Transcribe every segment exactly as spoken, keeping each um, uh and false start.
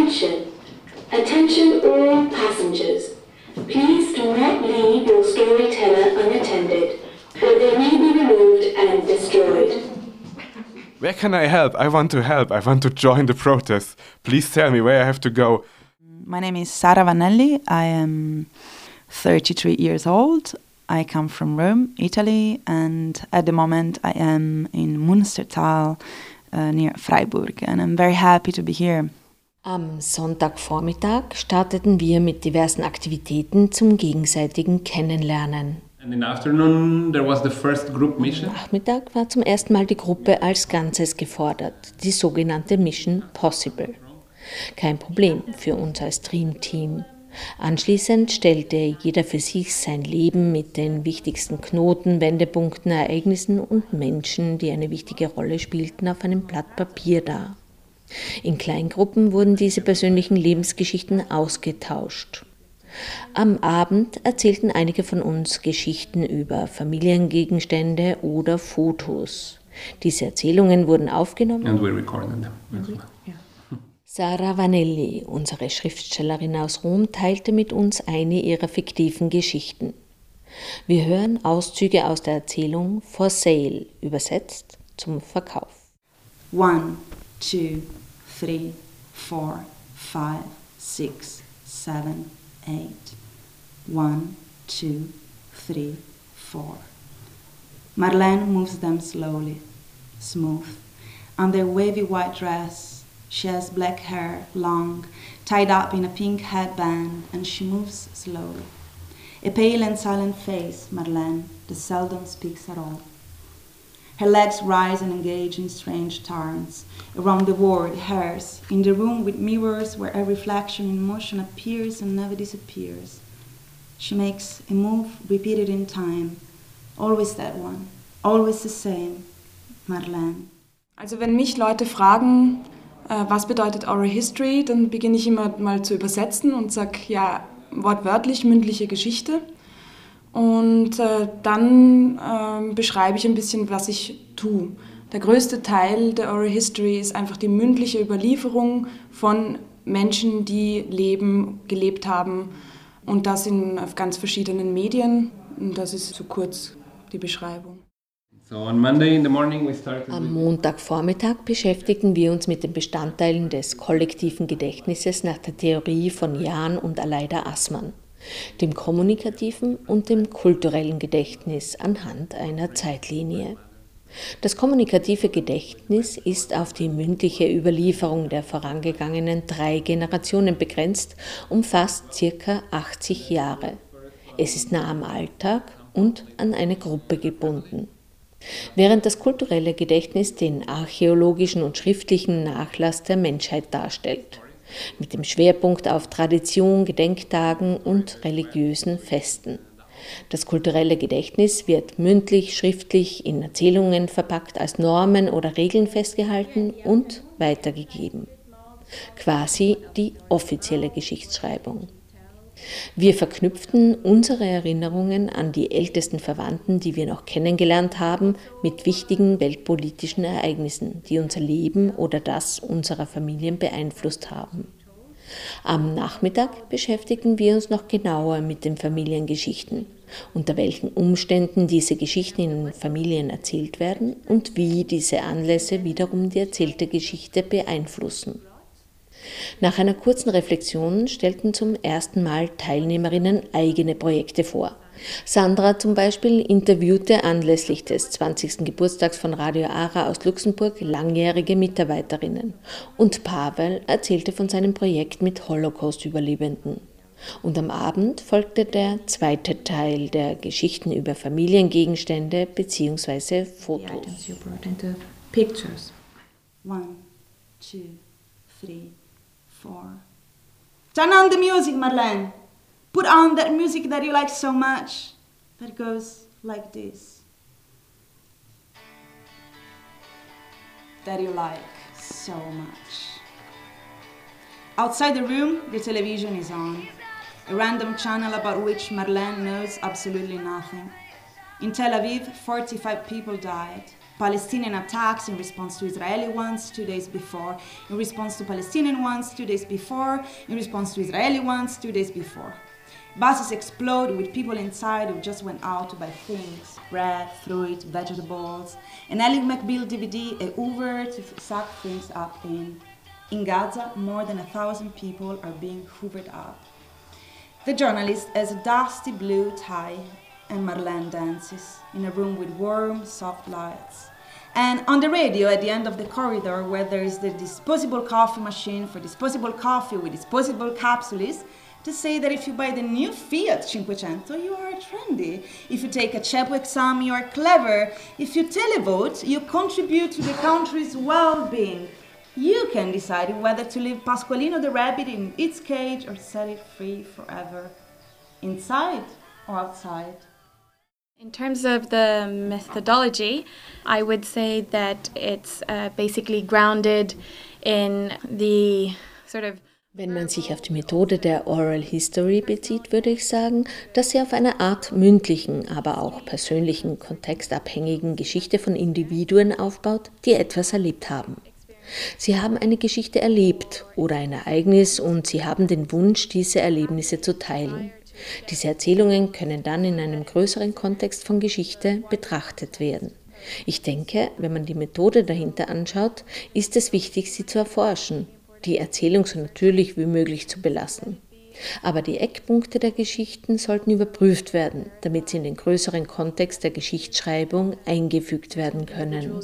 Attention! Attention all passengers. Please do not leave your storyteller unattended, or they may be removed and destroyed. Where can I help? I want to help. I want to join the protest. Please tell me where I have to go. My name is Sara Vanelli. I am thirty-three years old. I come from Rome, Italy, and at the moment I am in Münstertal, uh, near Freiburg, and I'm very happy to be here. Am Sonntagvormittag starteten wir mit diversen Aktivitäten zum gegenseitigen Kennenlernen. And in the afternoon there was the first group mission. Am Nachmittag war zum ersten Mal die Gruppe als Ganzes gefordert, die sogenannte Mission Possible. Kein Problem für uns als Dream-Team. Anschließend stellte jeder für sich sein Leben mit den wichtigsten Knoten, Wendepunkten, Ereignissen und Menschen, die eine wichtige Rolle spielten, auf einem Blatt Papier dar. In Kleingruppen wurden diese persönlichen Lebensgeschichten ausgetauscht. Am Abend erzählten einige von uns Geschichten über Familiengegenstände oder Fotos. Diese Erzählungen wurden aufgenommen And we recorded them. Ja. Sara Vanelli, unsere Schriftstellerin aus Rom, teilte mit uns eine ihrer fiktiven Geschichten. Wir hören Auszüge aus der Erzählung For Sale, übersetzt zum Verkauf. One, two, three, four, five, six, seven, eight. One, two, three, four. Marlene moves them slowly, smooth, on their wavy white dress. She has black hair, long, tied up in a pink headband, and she moves slowly. A pale and silent face, Marlene, that seldom speaks at all. Her legs rise and engage in strange turns. Around the ward, hers, in the room with mirrors where a reflection in motion appears and never disappears. She makes a move repeated in time. Always that one, always the same, Marlene. Also wenn mich Leute fragen, was bedeutet Oral History, dann beginne ich immer mal zu übersetzen und sage, ja, wortwörtlich mündliche Geschichte. Und äh, dann äh, beschreibe ich ein bisschen, was ich tue. Der größte Teil der Oral History ist einfach die mündliche Überlieferung von Menschen, die leben, gelebt haben. Und das in auf ganz verschiedenen Medien. Und das ist so kurz die Beschreibung. So on Monday in the morning we started. Am Montagvormittag beschäftigten wir uns mit den Bestandteilen des kollektiven Gedächtnisses nach der Theorie von Jan und Aleida Assmann, dem kommunikativen und dem kulturellen Gedächtnis anhand einer Zeitlinie. Das kommunikative Gedächtnis ist auf die mündliche Überlieferung der vorangegangenen drei Generationen begrenzt, umfasst ca. achtzig Jahre. Es ist nah am Alltag und an eine Gruppe gebunden. Während das kulturelle Gedächtnis den archäologischen und schriftlichen Nachlass der Menschheit darstellt, mit dem Schwerpunkt auf Tradition, Gedenktagen und religiösen Festen. Das kulturelle Gedächtnis wird mündlich, schriftlich in Erzählungen verpackt, als Normen oder Regeln festgehalten und weitergegeben. Quasi die offizielle Geschichtsschreibung. Wir verknüpften unsere Erinnerungen an die ältesten Verwandten, die wir noch kennengelernt haben, mit wichtigen weltpolitischen Ereignissen, die unser Leben oder das unserer Familien beeinflusst haben. Am Nachmittag beschäftigten wir uns noch genauer mit den Familiengeschichten, unter welchen Umständen diese Geschichten in Familien erzählt werden und wie diese Anlässe wiederum die erzählte Geschichte beeinflussen. Nach einer kurzen Reflexion stellten zum ersten Mal Teilnehmerinnen eigene Projekte vor. Sandra zum Beispiel interviewte anlässlich des zwanzigsten Geburtstags von Radio Ara aus Luxemburg langjährige Mitarbeiterinnen und Pavel erzählte von seinem Projekt mit Holocaust-Überlebenden. Und am Abend folgte der zweite Teil der Geschichten über Familiengegenstände bzw. Fotos. One, two, three. Four. Turn on the music, Marlene. Put on that music that you like so much. That goes like this. That you like so much. Outside the room, the television is on. A random channel about which Marlene knows absolutely nothing. In Tel Aviv, forty-five people died. Palestinian attacks in response to Israeli ones two days before, in response to Palestinian ones two days before, in response to Israeli ones two days before. Buses explode with people inside who just went out to buy things, bread, fruit, vegetables. An Ally McBeal D V D, a Uber to suck things up in. In Gaza, more than a thousand people are being hoovered up. The journalist has a dusty blue tie and Marlene dances in a room with warm, soft lights. And on the radio at the end of the corridor where there is the disposable coffee machine for disposable coffee with disposable capsules, to say that if you buy the new Fiat Cinquecento, you are trendy. If you take a CEPU exam, you are clever. If you televote, you contribute to the country's well-being. You can decide whether to leave Pasqualino the rabbit in its cage or set it free forever. Inside or outside? In terms of the methodology, I would say that it's uh, basically grounded in the sort of Wenn man sich auf die Methode der Oral History bezieht, würde ich sagen, dass sie auf einer Art mündlichen, aber auch persönlichen, kontextabhängigen Geschichte von Individuen aufbaut, die etwas erlebt haben. Sie haben eine Geschichte erlebt oder ein Ereignis und sie haben den Wunsch, diese Erlebnisse zu teilen. Diese Erzählungen können dann in einem größeren Kontext von Geschichte betrachtet werden. Ich denke, wenn man die Methode dahinter anschaut, ist es wichtig, sie zu erforschen, die Erzählung so natürlich wie möglich zu belassen. Aber die Eckpunkte der Geschichten sollten überprüft werden, damit sie in den größeren Kontext der Geschichtsschreibung eingefügt werden können.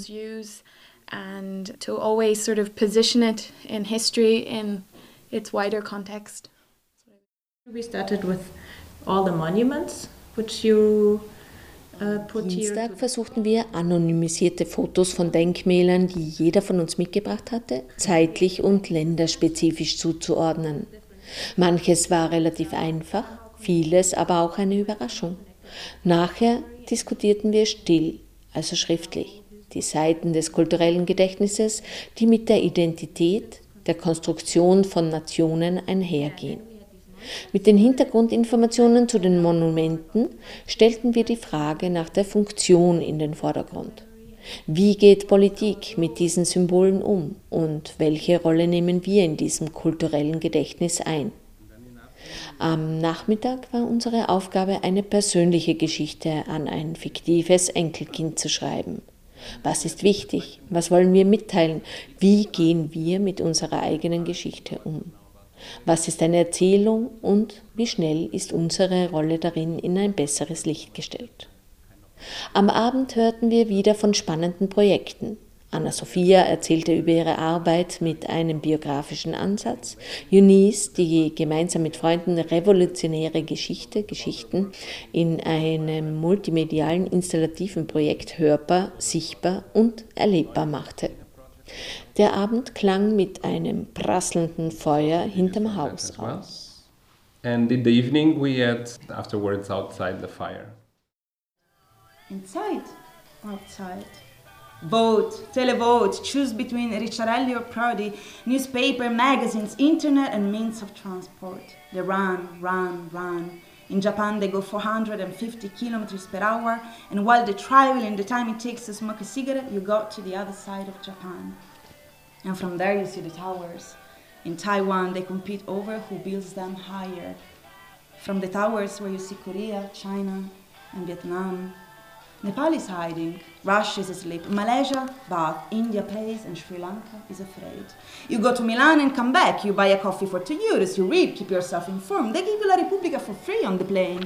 And to always sort of position it in history in its wider context. We started with all the monuments which you uh, put here. Dienstag versuchten wir, anonymisierte Fotos von Denkmälern, die jeder von uns mitgebracht hatte, zeitlich und länderspezifisch zuzuordnen. Manches war relativ einfach, vieles aber auch eine Überraschung. Nachher diskutierten wir still, also schriftlich, die Seiten des kulturellen Gedächtnisses, die mit der Identität, der Konstruktion von Nationen einhergehen. Mit den Hintergrundinformationen zu den Monumenten stellten wir die Frage nach der Funktion in den Vordergrund. Wie geht Politik mit diesen Symbolen um und welche Rolle nehmen wir in diesem kulturellen Gedächtnis ein? Am Nachmittag war unsere Aufgabe, eine persönliche Geschichte an ein fiktives Enkelkind zu schreiben. Was ist wichtig? Was wollen wir mitteilen? Wie gehen wir mit unserer eigenen Geschichte um? Was ist eine Erzählung und wie schnell ist unsere Rolle darin in ein besseres Licht gestellt? Am Abend hörten wir wieder von spannenden Projekten. Anna-Sophia erzählte über ihre Arbeit mit einem biografischen Ansatz. Eunice, die gemeinsam mit Freunden revolutionäre Geschichte, Geschichten in einem multimedialen installativen Projekt hörbar, sichtbar und erlebbar machte. Der Abend klang mit einem prasselnden Feuer hinterm Haus aus. And in the evening we had afterwards outside the fire. Inside, outside. Vote, televote, choose between Ricciarelli or Prodi, newspaper, magazines, internet and means of transport. They run, run, run. In Japan they go four hundred fifty kilometers per hour, and while they travel in the time it takes to smoke a cigarette, you go to the other side of Japan. And from there you see the towers. In Taiwan they compete over who builds them higher. From the towers where you see Korea, China and Vietnam. Nepal is hiding, Russia is asleep, Malaysia, bath, India plays, and Sri Lanka is afraid. You go to Milan and come back, you buy a coffee for two euros, you read, keep yourself informed. They give you La Repubblica for free on the plane.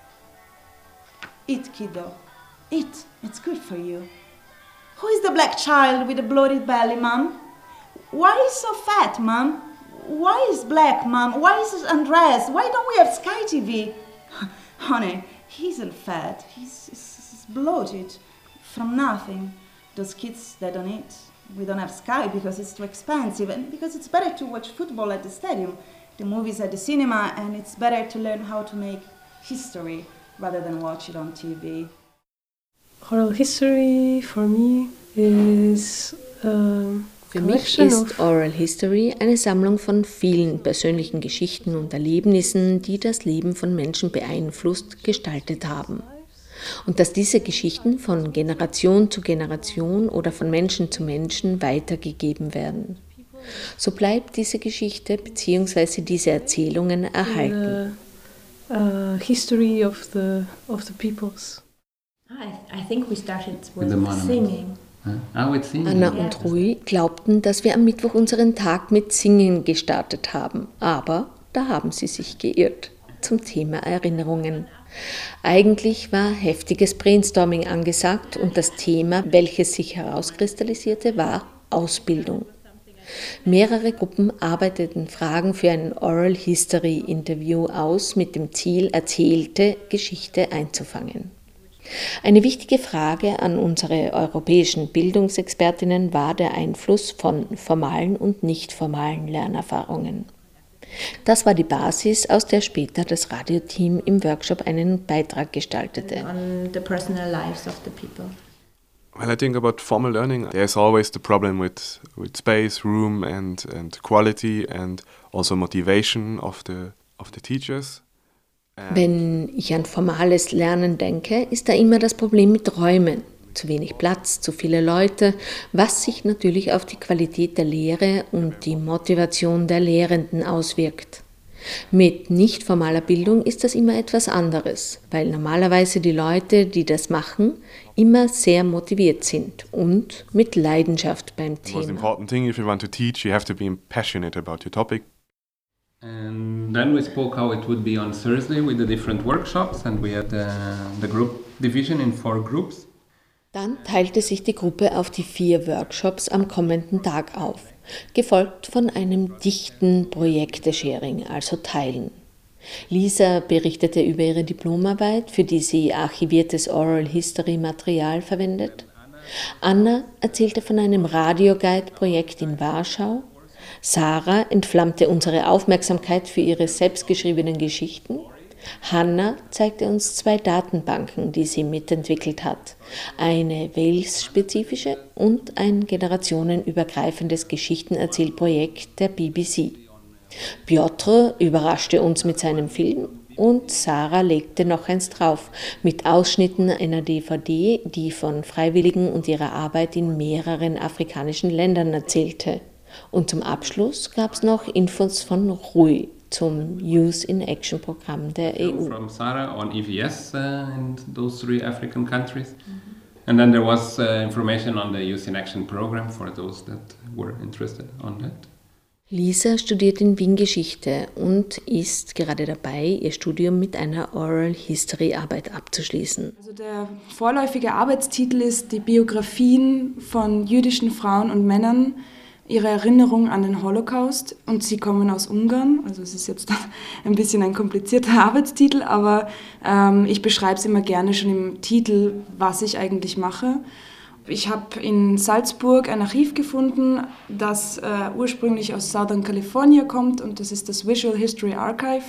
Eat, kiddo, eat, it's good for you. Who is the black child with the bloated belly, Mom? Why is so fat, Mom? Why is black, Mom? Why is he undressed? Why don't we have Sky T V? Honey, he isn't fat, he's, he's bloated from nothing. Those kids, they don't eat. We don't have Sky because it's too expensive and because it's better to watch football at the stadium, the movies at the cinema, and it's better to learn how to make history rather than watch it on T V. Oral history for me is a Für mich ist Oral History eine Sammlung von vielen persönlichen Geschichten und Erlebnissen, die das Leben von Menschen beeinflusst, gestaltet haben. und dass diese Geschichten von Generation zu Generation oder von Menschen zu Menschen weitergegeben werden. So bleibt diese Geschichte bzw. diese Erzählungen erhalten. The, uh, history of the of the peoples. I, I think we started With with the monument. singing. Ah, with singing. Anna und Rui glaubten, dass wir am Mittwoch unseren Tag mit Singen gestartet haben, aber da haben sie sich geirrt zum Thema Erinnerungen. Eigentlich war heftiges Brainstorming angesagt und das Thema, welches sich herauskristallisierte, war Ausbildung. Mehrere Gruppen arbeiteten Fragen für ein Oral History Interview aus, mit dem Ziel, erzählte Geschichte einzufangen. Eine wichtige Frage an unsere europäischen Bildungsexpertinnen war der Einfluss von formalen und nicht formalen Lernerfahrungen. Das war die Basis, aus der später das Radioteam im Workshop einen Beitrag gestaltete. On the personal lives of the people. Well, I think about formal learning, there's always the problem with, with space, room and, and quality and also motivation of the, of the teachers. Wenn ich an formales Lernen denke, ist da immer das Problem mit Räumen. Zu wenig Platz, zu viele Leute, was sich natürlich auf die Qualität der Lehre und die Motivation der Lehrenden auswirkt. Mit nicht formaler Bildung ist das immer etwas anderes, weil normalerweise die Leute, die das machen, immer sehr motiviert sind und mit Leidenschaft beim The most Thema. important thing, if you want to teach, you have to be passionate about your topic. And then we spoke how it would be on Thursday with the different workshops, and we had the, the group division in four groups. Dann teilte sich die Gruppe auf die vier Workshops am kommenden Tag auf, gefolgt von einem dichten Projekte-Sharing, also Teilen. Lisa berichtete über ihre Diplomarbeit, für die sie archiviertes Oral History Material verwendet. Anna erzählte von einem Radio-Guide-Projekt in Warschau. Sarah entflammte unsere Aufmerksamkeit für ihre selbstgeschriebenen Geschichten. Hanna zeigte uns zwei Datenbanken, die sie mitentwickelt hat. Eine Wales-spezifische und ein generationenübergreifendes Geschichtenerzählprojekt der B B C. Piotr überraschte uns mit seinem Film und Sarah legte noch eins drauf, mit Ausschnitten einer D V D, die von Freiwilligen und ihrer Arbeit in mehreren afrikanischen Ländern erzählte. Und zum Abschluss gab es noch Infos von Rui zum Youth in Action Programm der E U. From Sarah on E V S uh, in those three African countries. And then there was uh, information on the Youth in Action program for those that were interested on that. Lisa studiert in Wien Geschichte und ist gerade dabei, ihr Studium mit einer Oral History Arbeit abzuschließen. Also der vorläufige Arbeitstitel ist die Biografien von jüdischen Frauen und Männern, ihre Erinnerung an den Holocaust, und sie kommen aus Ungarn. Also es ist jetzt ein bisschen ein komplizierter Arbeitstitel, aber ähm, ich beschreibe es immer gerne schon im Titel, was ich eigentlich mache. Ich habe in Salzburg ein Archiv gefunden, das äh, ursprünglich aus Southern California kommt, und das ist das Visual History Archive.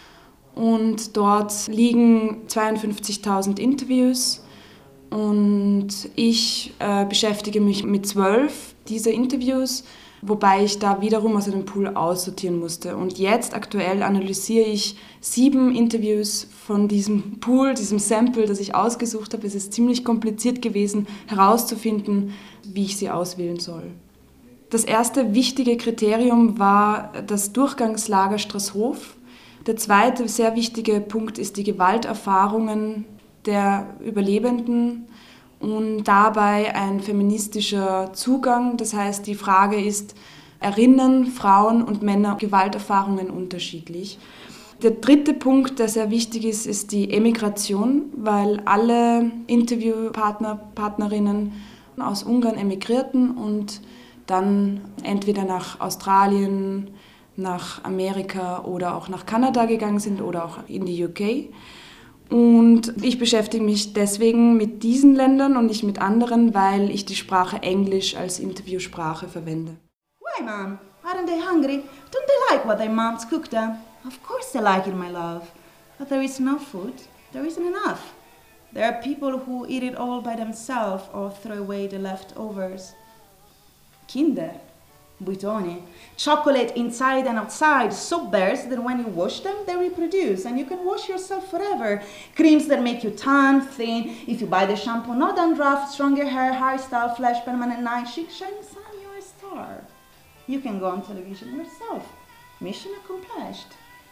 Und dort liegen zweiundfünfzigtausend Interviews. Und ich äh, beschäftige mich mit zwölf dieser Interviews, wobei ich da wiederum aus einem Pool aussortieren musste. Und jetzt aktuell analysiere ich sieben Interviews von diesem Pool, diesem Sample, das ich ausgesucht habe. Es ist ziemlich kompliziert gewesen, herauszufinden, wie ich sie auswählen soll. Das erste wichtige Kriterium war das Durchgangslager Straßhof. Der zweite sehr wichtige Punkt ist die Gewalterfahrungen der Überlebenden und dabei ein feministischer Zugang. Das heißt, die Frage ist, erinnern Frauen und Männer Gewalterfahrungen unterschiedlich? Der dritte Punkt, der sehr wichtig ist, ist die Emigration, weil alle Interviewpartner, Partnerinnen aus Ungarn emigrierten und dann entweder nach Australien, nach Amerika oder auch nach Kanada gegangen sind oder auch in die U K. Und ich beschäftige mich deswegen mit diesen Ländern und nicht mit anderen, weil ich die Sprache Englisch als Interviewsprache verwende. Why, Mom? Aren't they hungry? Don't they like what their moms cook them? Of course they like it, my love. But there is no food. There isn't enough. There are people who eat it all by themselves or throw away the leftovers. Kinder, Buitoni. Chocolate inside and outside, soap bears that when you wash them, they reproduce, and you can wash yourself forever. Creams that make you tan, thin. If you buy the shampoo, no dandruff, stronger hair, hairstyle, flash, permanent night, chic, shining sun, you're a star. You can go on television yourself. Mission accomplished.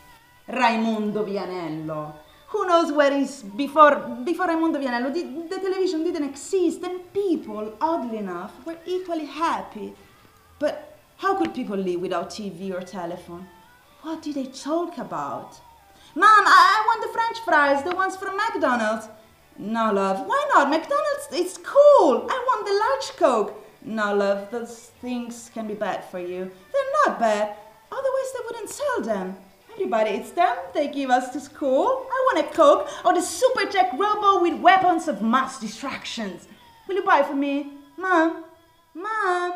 Raimundo Vianello. Who knows where is before before Raimundo Vianello? The, the television didn't exist, and people, oddly enough, were equally happy. But how could people live without T V or telephone? What did they talk about? Mom, I, I want the French fries, the ones from McDonald's. No, love, why not? McDonald's, it's cool. I want the large Coke. No, love, those things can be bad for you. They're not bad. Otherwise, they wouldn't sell them. Everybody eats them. They give us to school. I want a Coke or the super tech robo with weapons of mass distractions. Will you buy for me? Mom? Mom?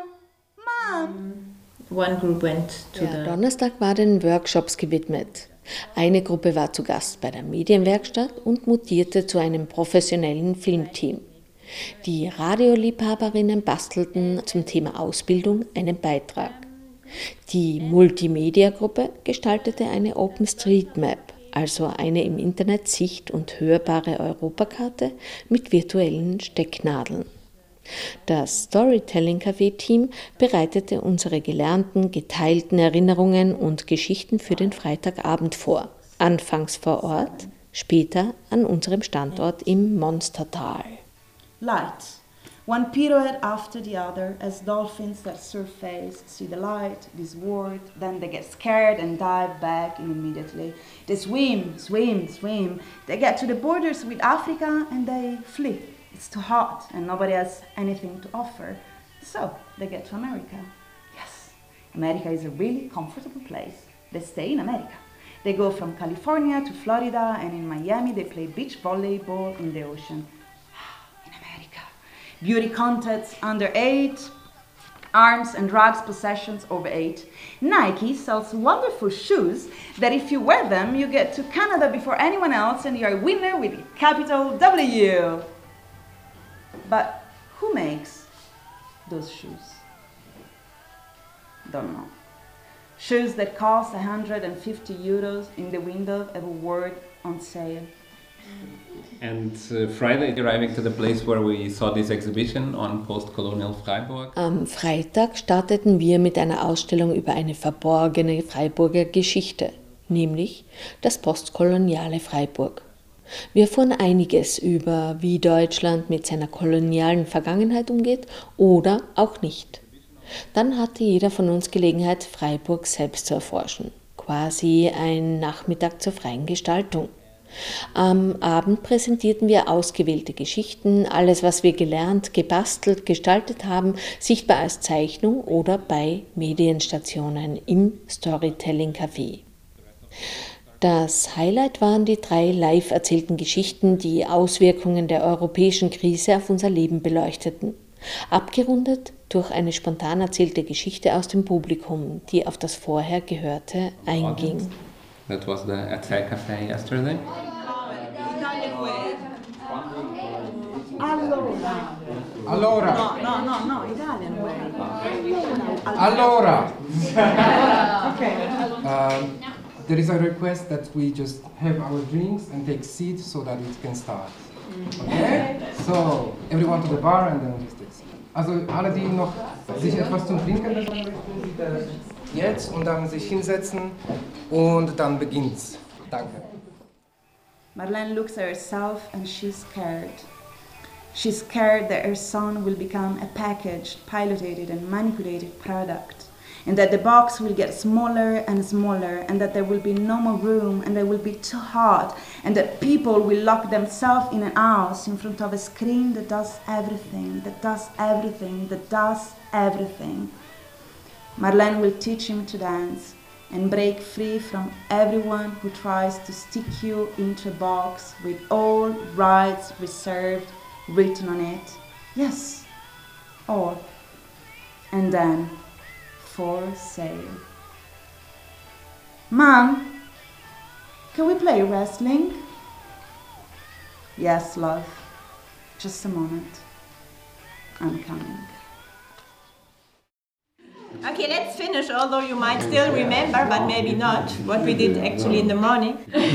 Mom? One group went to Der the... Donnerstag war den Workshops gewidmet. Eine Gruppe war zu Gast bei der Medienwerkstatt und mutierte zu einem professionellen Filmteam. Die Radioliebhaberinnen bastelten zum Thema Ausbildung einen Beitrag. Die Multimedia-Gruppe gestaltete eine OpenStreetMap, also eine im Internet sicht- und hörbare Europakarte mit virtuellen Stecknadeln. Das Storytelling-Café-Team bereitete unsere gelernten, geteilten Erinnerungen und Geschichten für den Freitagabend vor. Anfangs vor Ort, später an unserem Standort im Monstertal. Light. One pirouette after the other as dolphins that surface see the light, this word, then they get scared and dive back in immediately. They swim, swim, swim. They get to the borders with Africa and they flee. It's too hot and nobody has anything to offer. So they get to America. Yes, America is a really comfortable place. They stay in America. They go from California to Florida, and in Miami they play beach volleyball in the ocean. In America. Beauty contests under eight, arms and drugs possessions over eight. Nike sells wonderful shoes that if you wear them, you get to Canada before anyone else and you're a winner with a capital W. But who makes those shoes? Don't know. Shoes that cost one hundred fifty euros in the window of a word on sale. And uh, Friday, arriving to the place where we saw this exhibition on post-colonial Freiburg. Am Freitag starteten wir mit einer Ausstellung über eine verborgene Freiburger Geschichte, nämlich das postkoloniale Freiburg. Wir erfuhren einiges über, wie Deutschland mit seiner kolonialen Vergangenheit umgeht oder auch nicht. Dann hatte jeder von uns Gelegenheit, Freiburg selbst zu erforschen. Quasi ein Nachmittag zur freien Gestaltung. Am Abend präsentierten wir ausgewählte Geschichten, alles, was wir gelernt, gebastelt, gestaltet haben, sichtbar als Zeichnung oder bei Medienstationen im Storytelling Café. Das Highlight waren die drei live erzählten Geschichten, die Auswirkungen der europäischen Krise auf unser Leben beleuchteten. Abgerundet durch eine spontan erzählte Geschichte aus dem Publikum, die auf das vorher Gehörte einging. That was the Erzählcafé yesterday. Allora. Allora. No, no, no, no, Italian way. Allora. Okay. Um, there is a request that we just have our drinks and take seats so that we can start. Okay? So, everyone to the bar and then just take seats. Also alle, die noch sich etwas zum Trinken möchten, bitte jetzt und dann sich hinsetzen und dann beginnt's. Danke. Marlene looks at herself and she's scared. She's scared that her son will become a packaged, piloted and manipulated product, and that the box will get smaller and smaller, and that there will be no more room, and it will be too hot, and that people will lock themselves in an house in front of a screen that does everything, that does everything, that does everything. Marlene will teach him to dance and break free from everyone who tries to stick you into a box with all rights reserved written on it. Yes, all. And then, for sale. Mom, can we play wrestling? Yes, love. Just a moment. I'm coming. Okay, let's finish, although you might still remember, but maybe not, what we did actually in the morning.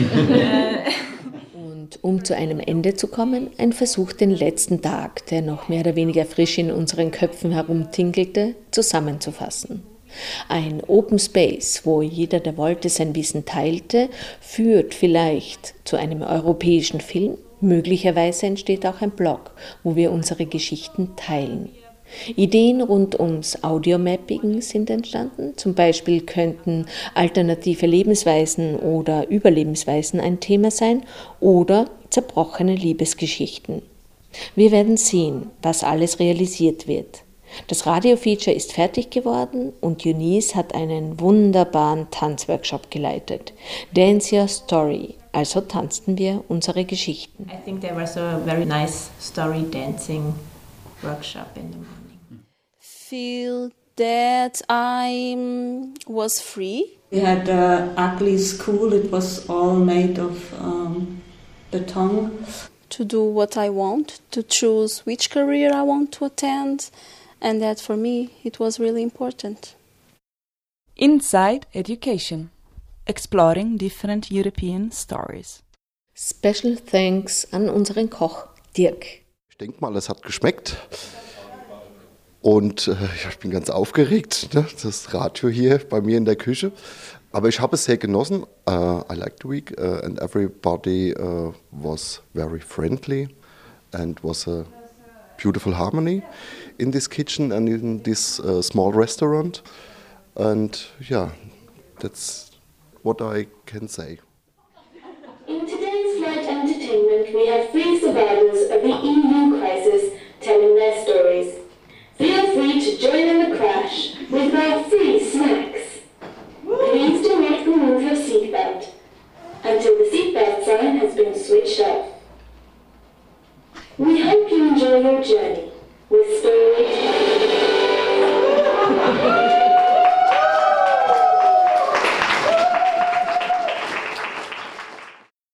Und um zu einem Ende zu kommen, ein Versuch, den letzten Tag, der noch mehr oder weniger frisch in unseren Köpfen herumtinkelte, zusammenzufassen. Ein Open Space, wo jeder, der wollte, sein Wissen teilte, führt vielleicht zu einem europäischen Film. Möglicherweise entsteht auch ein Blog, wo wir unsere Geschichten teilen. Ideen rund ums Audiomapping sind entstanden. Zum Beispiel könnten alternative Lebensweisen oder Überlebensweisen ein Thema sein oder zerbrochene Liebesgeschichten. Wir werden sehen, was alles realisiert wird. Das Radio-Feature ist fertig geworden und Eunice hat einen wunderbaren Tanzworkshop geleitet. Dance Your Story, also tanzten wir unsere Geschichten. I think there was a very nice story dancing workshop in the morning. Feel that I was free. We had an ugly school. It was all made of um, beton. To do what I want, to choose which career I want to attend, and that for me it was really important. Inside Education, exploring different European stories. Special thanks an unseren Koch Dirk. Ich denke mal, es hat geschmeckt. Und äh, ich bin ganz aufgeregt, ne? Das Radio hier bei mir in der Küche. Aber ich habe es sehr genossen. Uh, I liked the week uh, and everybody uh, was very friendly and was a beautiful harmony in this kitchen and in this uh, small restaurant. And yeah, that's what I can say. In today's Flight Entertainment, we have three survivors of the E U crisis telling their stories. Feel free to join in the crash with our